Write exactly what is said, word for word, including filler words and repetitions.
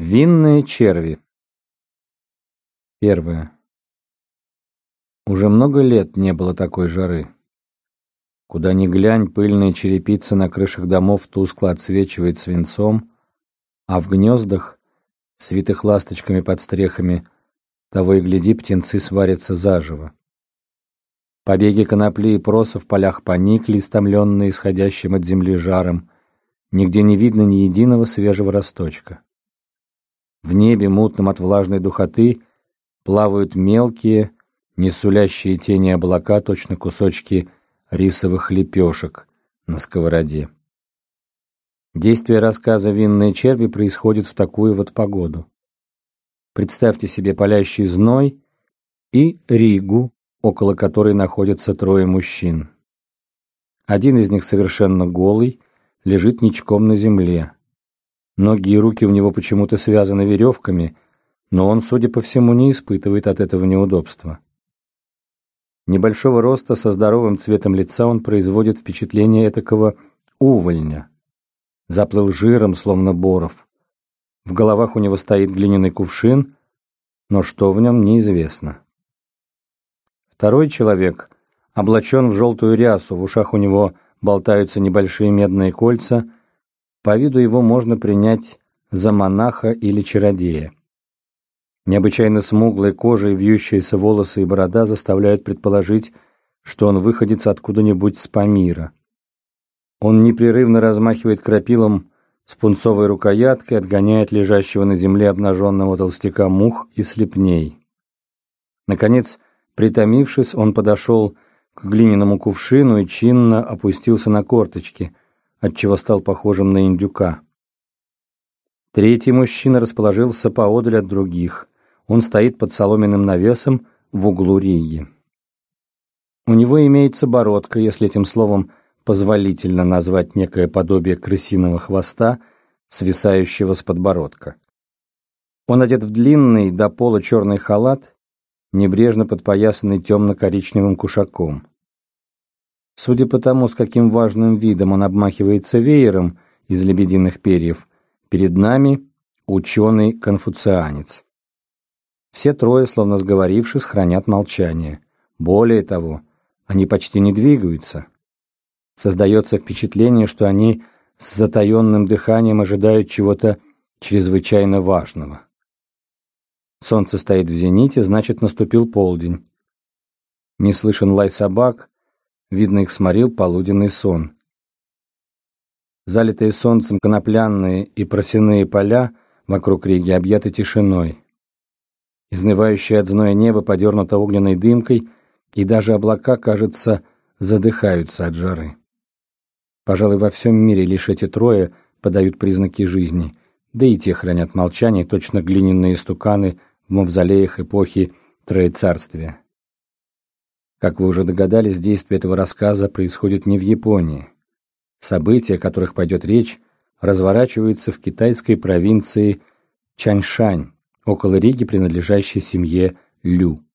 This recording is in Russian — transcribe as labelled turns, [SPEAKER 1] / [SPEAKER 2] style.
[SPEAKER 1] Винные черви. Первое. Уже много лет не было такой жары. Куда ни глянь, пыльная черепица на крышах домов тускло отсвечивает свинцом, а в гнездах, свитых ласточками под стрехами, того и гляди, птенцы сварятся заживо. Побеги конопли и проса в полях поникли, истомленные исходящим от земли жаром, нигде не видно ни единого свежего росточка. В небе, мутном от влажной духоты, плавают мелкие, не сулящие тени облака, точно кусочки рисовых лепешек на сковороде. Действие рассказа «Винные черви» происходит в такую вот погоду. Представьте себе палящий зной и Ригу, около которой находятся трое мужчин. Один из них совершенно голый, лежит ничком на земле. Ноги и руки у него почему-то связаны веревками, но он, судя по всему, не испытывает от этого неудобства. Небольшого роста, со здоровым цветом лица, он производит впечатление этакого увольня. Заплыл жиром, словно боров. В головах у него стоит глиняный кувшин, но что в нем, неизвестно. Второй человек облачен в желтую рясу, в ушах у него болтаются небольшие медные кольца. По виду его можно принять за монаха или чародея. Необычайно смуглая кожа и вьющиеся волосы и борода заставляют предположить, что он выходец откуда-нибудь с Памира. Он непрерывно размахивает крапилом с пунцовой рукояткой, отгоняет лежащего на земле обнаженного толстяка мух и слепней. Наконец, притомившись, он подошел к глиняному кувшину и чинно опустился на корточки, отчего стал похожим на индюка. Третий мужчина расположился поодаль от других. Он стоит под соломенным навесом в углу Риги. У него имеется бородка, если этим словом позволительно назвать некое подобие крысиного хвоста, свисающего с подбородка. Он одет в длинный до пола черный халат, небрежно подпоясанный темно-коричневым кушаком. Судя по тому, с каким важным видом он обмахивается веером из лебединых перьев, перед нами ученый-конфуцианец. Все трое, словно сговорившись, хранят молчание. Более того, они почти не двигаются. Создается впечатление, что они с затаенным дыханием ожидают чего-то чрезвычайно важного. Солнце стоит в зените, значит, наступил полдень. Не слышен лай собак, видно, их сморил полуденный сон. Залитые солнцем конопляные и просяные поля вокруг Риги объяты тишиной. Изнывающее от зноя небо подернуто огненной дымкой, и даже облака, кажется, задыхаются от жары. Пожалуй, во всем мире лишь эти трое подают признаки жизни, да и те хранят молчание, точно глиняные стуканы в мавзолеях эпохи Троецарствия. Как вы уже догадались, действие этого рассказа происходит не в Японии. События, о которых пойдет речь, разворачиваются в китайской провинции Чаньшань, около Риги, принадлежащей семье Лю.